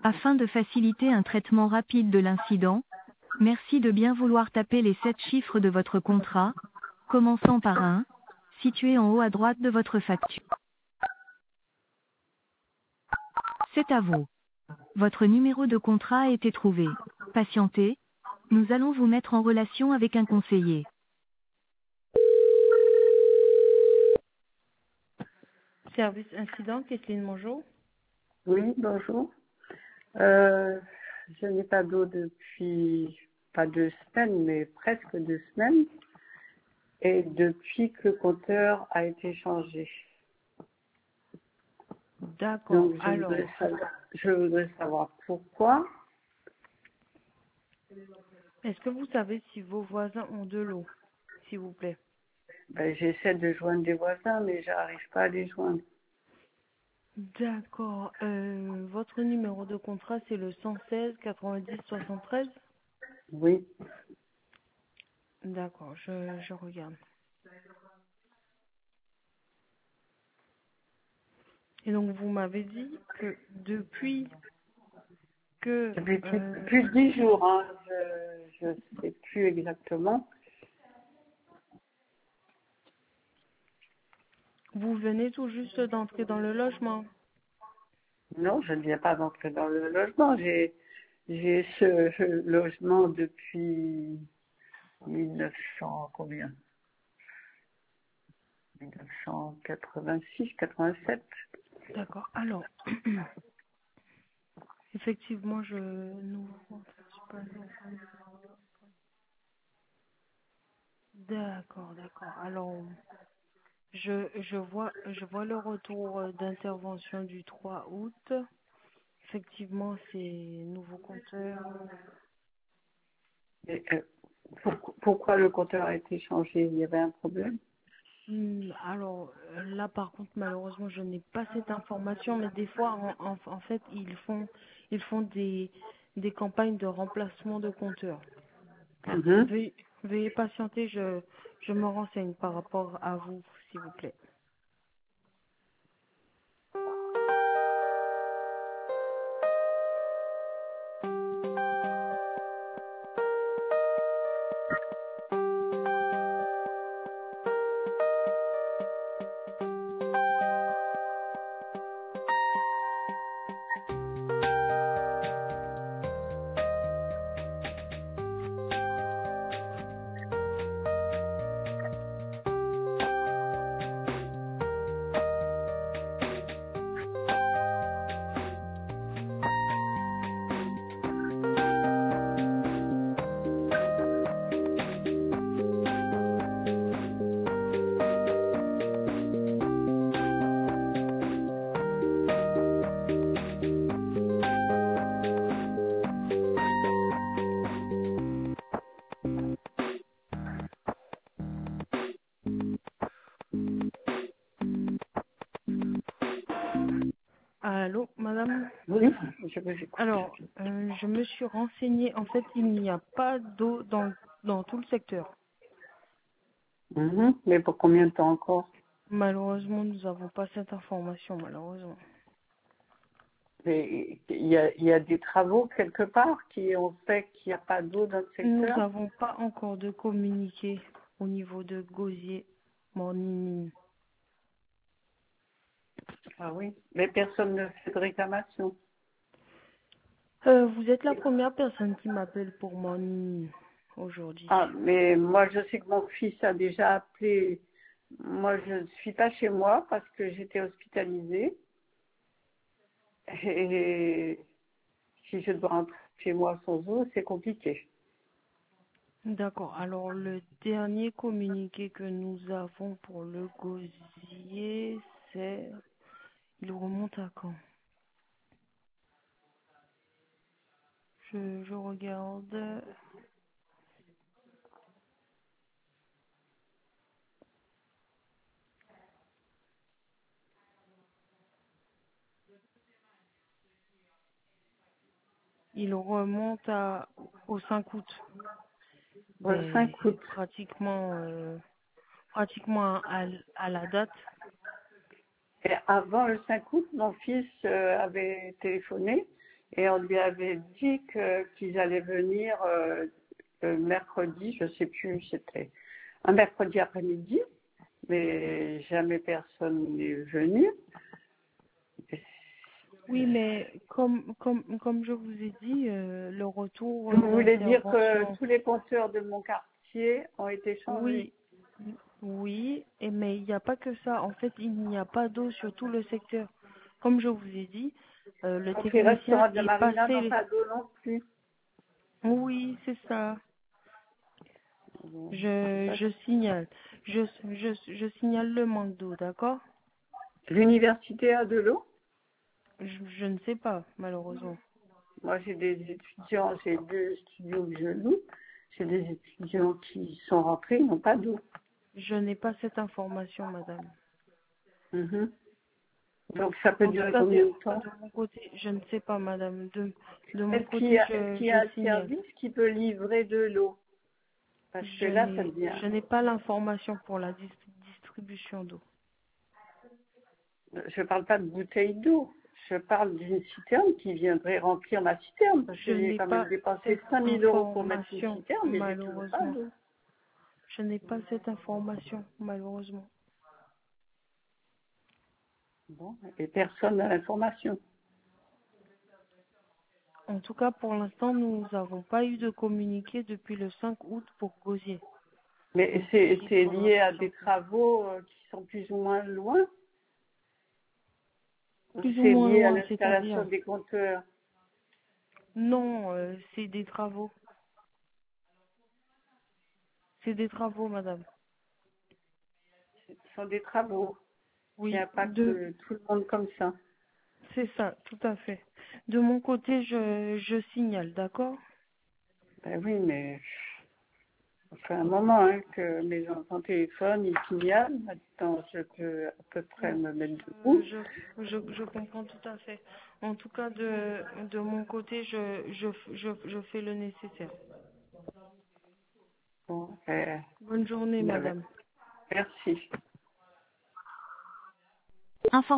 Afin de faciliter un traitement rapide de l'incident, merci de bien vouloir taper les 7 chiffres de votre contrat, commençant par un, situé en haut à droite de votre facture. C'est à vous. Votre numéro de contrat a été trouvé. Patientez, nous allons vous mettre en relation avec un conseiller. Service incident, Kathleen, bonjour. Oui, bonjour. Euh, je n'ai pas d'eau depuis pas 2 semaines, mais presque 2 semaines. Et depuis que le compteur a été changé. D'accord, Donc alors, je voudrais savoir pourquoi. est-ce que vous savez si vos voisins ont de l'eau, s'il vous plaît? Ben, j'essaie de joindre des voisins, mais j'arrive pas à les joindre. D'accord, votre numéro de contrat, c'est le 116 90 73? Oui, D'accord, je regarde. Et donc, vous m'avez dit que depuis que depuis plus de 10 jours, hein, je sais plus exactement. vous venez tout juste d'entrer dans le logement. Non, je ne viens pas d'entrer dans le logement. J'ai ce logement depuis 1900, combien? 1986, 87. D'accord, alors, effectivement, D'accord, d'accord. Alors, je vois le retour d'intervention du 3 août. Effectivement, c'est nouveau compteur. Et, pourquoi le compteur a été changé? Il y avait un problème? Alors là, par contre, malheureusement, je n'ai pas cette information, mais des fois, en fait, ils font des campagnes de remplacement de compteurs. Mhm. Veuillez patienter, je me renseigne par rapport à vous, s'il vous plaît. Allô, madame? Oui, je vous écoute. Alors, je me suis renseignée. En fait, il n'y a pas d'eau dans tout le secteur. Mhm. Mais pour combien de temps encore? Malheureusement, nous n'avons pas cette information, malheureusement. Et il y a des travaux quelque part qui ont fait qu'il n'y a pas d'eau dans le Nous secteur? n'avons pas encore de communiqué au niveau de Gosier Morning. Ah oui, mais personne ne fait de réclamation. Vous êtes la première personne qui m'appelle pour Morning aujourd'hui. Ah, mais moi je sais que mon fils a déjà appelé. Moi je ne suis pas chez moi parce que j'étais hospitalisée. Et si je dois rentrer chez moi sans eau, c'est compliqué. D'accord. Alors, le dernier communiqué que nous avons pour le Gosier, il remonte à quand? Je regarde. Il remonte au 5 août. Le Ben, 5 août. pratiquement à la date. Et avant le 5 août, mon fils avait téléphoné. et on lui avait dit qu'ils allaient venir le mercredi, je ne sais plus, c'était un mercredi après-midi, mais jamais personne n'est venu. Oui, mais comme je vous ai dit, le retour Vous voulez dire que d'intervention, tous les compteurs de mon quartier ont été changés? oui, oui, mais il n'y a pas que ça. En fait, il n'y a pas d'eau sur tout le secteur. Comme je vous ai dit, le Donc les technicien restaurants de la est Marina n'ont passé. pas d'eau non plus. Oui, c'est ça. Bon, Je, ça, je signale. Je signale le manque d'eau, d'accord? l'université a de l'eau? Je ne sais pas, malheureusement. Moi, j'ai des étudiants, j'ai 2 studios que je loue. J'ai des étudiants qui sont rentrés, ils n'ont pas d'eau. Je n'ai pas cette information, madame. Mhm. Donc, ça peut En tout durer cas, combien de temps? de mon côté, je ne sais pas, madame. De mon Est-ce qu'il y côté, a, est-ce qu'il y je a un signale. service qui peut livrer de l'eau? Parce que là, ça devient... Je n'ai pas l'information pour la distribution d'eau. Je ne parle pas de bouteilles d'eau. Je parle d'une citerne qui viendrait remplir ma citerne. Parce Je que j'ai n'ai quand même pas dépensé cette 5 000 euros pour mettre une information, citerne et j'ai toujours pas malheureusement. d'eau. Je n'ai pas cette information, malheureusement. Bon, et personne n'a l'information. En tout cas, pour l'instant, nous n'avons pas eu de communiqué depuis le 5 août pour Gosier. Mais Donc, il c'est faudra lié à des patienter. travaux qui sont plus ou moins loin. Ou Plus ou c'est moins lié à loin, l'installation c'est-à-dire? des compteurs. Non, c'est des travaux. C'est des travaux, madame. Ce sont des travaux. Il n'y Oui, a pas que tout le monde comme ça. c'est ça, tout à fait. De mon côté, je signale, d'accord? Ben oui, mais ça fait un moment que mes enfants téléphonent, ils signalent. Maintenant, je peux à peu près me mettre debout. Je comprends tout à fait. En tout cas, de mon côté, je fais le nécessaire. Bon, Bonne journée, ben, madame. merci.